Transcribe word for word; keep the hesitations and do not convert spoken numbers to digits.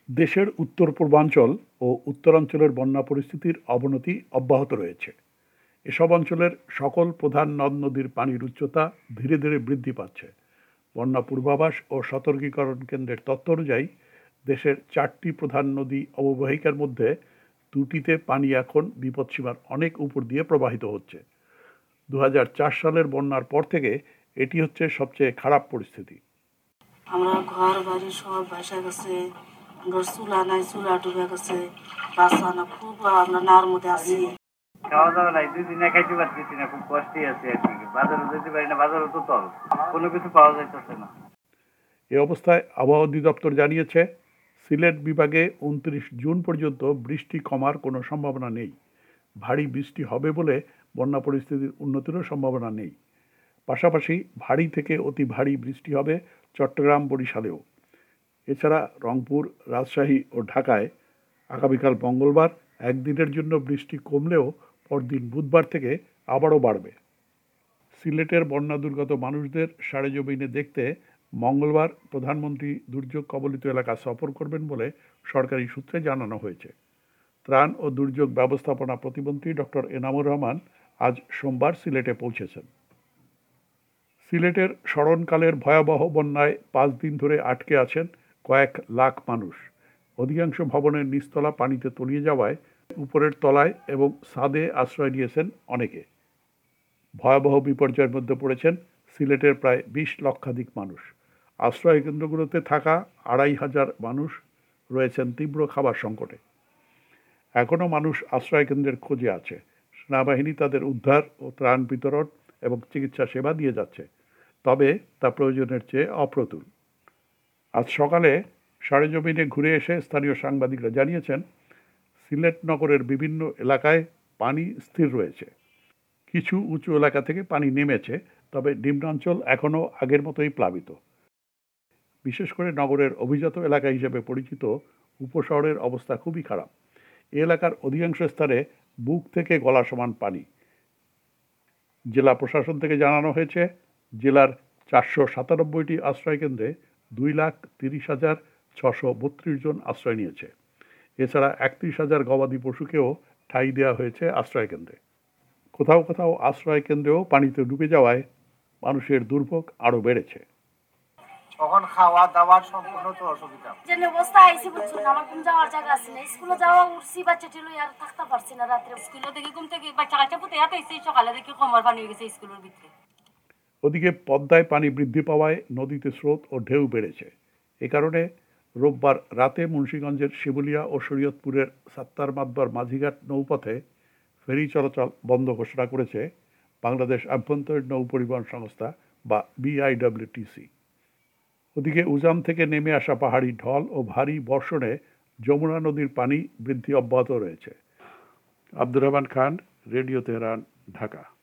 দেশের উত্তর পূর্বাঞ্চল ও উত্তরাঞ্চলের বন্যা পরিস্থিতির অবনতি অব্যাহত রয়েছে। এসব অঞ্চলের সকল প্রধান নদ নদীর পানির উচ্চতা ধীরে ধীরে বৃদ্ধি পাচ্ছে। বন্যা পূর্বাভাস ও সতর্কীকরণ কেন্দ্রের তথ্য অনুযায়ী দেশের চারটি প্রধান নদী অববাহিকার মধ্যে দুটিতে পানি এখন বিপদসীমার অনেক উপর দিয়ে প্রবাহিত হচ্ছে। দু হাজার চার সালের বন্যার পর থেকে এটি হচ্ছে সবচেয়ে খারাপ পরিস্থিতি। আমরা ঘর বাড়ি সব ভাসা গেছে, আমরা চুলা নাই, চুলা ডুবে গেছে, বাচ্চা না খুব আমরা নার মধ্যে আছি। খাওয়া দাওয়া নাই, দুই দিনে খাইতে পারতেছি না, খুব কষ্টে আছে আর কি। বাজারে যেতে পারি না, বাজারে তো তল, কোনো কিছু পাওয়া যাইতেছে না। এ অবস্থায় আবহাওয়া অধিদপ্তর জানিয়েছে, সিলেট বিভাগে উনত্রিশ জুন পর্যন্ত বৃষ্টি কমার কোনো সম্ভাবনা নেই। ভারী বৃষ্টি হবে বলে বন্যা পরিস্থিতির উন্নতিরও সম্ভাবনা নেই। পাশাপাশি ভারী থেকে অতি ভারী বৃষ্টি হবে চট্টগ্রাম, বরিশালেও। এছাড়া রংপুর, রাজশাহী ও ঢাকায় আগামীকাল মঙ্গলবার একদিনের জন্য বৃষ্টি কমলেও পরদিন বুধবার থেকে আবারও বাড়বে। সিলেটের বন্যা দুর্গত মানুষদের সরেজমিনে দেখতে মঙ্গলবার প্রধানমন্ত্রী দুর্যোগ কবলিত এলাকা সফর করবেন বলে সরকারি সূত্রে জানানো হয়েছে। ত্রাণ ও দুর্যোগ ব্যবস্থাপনা প্রতিমন্ত্রী ডক্টর এনামুর রহমান আজ সোমবার সিলেটে পৌঁছেছেন। সিলেটের স্মরণকালের ভয়াবহ বন্যায় পাঁচ দিন ধরে আটকে আছেন কয়েক লাখ মানুষ। অধিকাংশ ভবনের নিচতলা পানিতে তলিয়ে যাওয়ায় উপরের তলায় এবং ছাদে আশ্রয় নিয়েছেন অনেকে। ভয়াবহ বিপর্যয়ের মধ্যে পড়েছেন সিলেটের প্রায় বিশ লক্ষাধিক মানুষ। আশ্রয় কেন্দ্রগুলোতে থাকা আড়াই হাজার মানুষ রয়েছেন তীব্র খাবার সংকটে। এখনও মানুষ আশ্রয় কেন্দ্রের খোঁজে আছে। সেনাবাহিনী তাদের উদ্ধার ও ত্রাণ বিতরণ এবং চিকিৎসা সেবা দিয়ে যাচ্ছে, তবে তা প্রয়োজনের চেয়ে অপ্রতুল। আজ সকালে সরেজমিনে ঘুরে এসে স্থানীয় সাংবাদিকরা জানিয়েছেন, সিলেট নগরের বিভিন্ন এলাকায় পানি স্থির রয়েছে। কিছু উঁচু এলাকা থেকে পানি নেমেছে, তবে নিম্নাঞ্চল এখনও আগের মতোই প্লাবিত। বিশেষ করে নগরের অভিজাত এলাকা হিসেবে পরিচিত উপশহরের অবস্থা খুবই খারাপ। এ এলাকার অধিকাংশ স্থানে বুক থেকে গলা সমান পানি। জেলা প্রশাসন থেকে জানানো হয়েছে, জেলার চারশো সাতানব্বইটি আশ্রয় কেন্দ্রে দুই লাখ তিরিশ হাজার ছশো বত্রিশ জন আশ্রয় নিয়েছে। এছাড়া একত্রিশ হাজার গবাদি পশুকেও ঠাঁই দেওয়া হয়েছে আশ্রয় কেন্দ্রে। কোথাও কোথাও আশ্রয় কেন্দ্রেও পানিতে ডুবে যাওয়ায় মানুষের দুর্ভোগ আরও বেড়েছে। তখন খাওয়া দাওয়ার সম্পূর্ণ তো অসুবিধা। যে অবস্থা আইসি বুঝছো না, আমার কোন যাওয়ার জায়গা আছে না, স্কুলে যাওয়া উঠছি, বাচ্চা টিলো আর থাকতে পারছি না রাত্রে। স্কুলে দেখি ঘুম থেকে বাচ্চা কাচ্চা পুঁতে হাতে এসে সকালে দেখি কোমর পানি হয়ে গেছে স্কুলের ভিতরে। ওদিকে পদ্মায় পানি বৃদ্ধি পাওয়ায় নদীতে স্রোত ও ঢেউ বেড়েছে। এ কারণে রোববার রাতে মুন্সিগঞ্জের শিবুলিয়া ও শরীয়তপুরের সাত্তার মাতবার মাঝিঘাট নৌপথে ফেরি চলাচল বন্ধ ঘোষণা করেছে বাংলাদেশ আভ্যন্তরীণ নৌ পরিবহন সংস্থা বা বিআইডব্লিউটিসি। ওদিকে উজান থেকে নেমে আসা পাহাড়ি ঢল ও ভারী বর্ষণে যমুনা নদীর পানি বৃদ্ধি অব্যাহত রয়েছে। Abdur Rahman Khan, radio Tehran, Dhaka.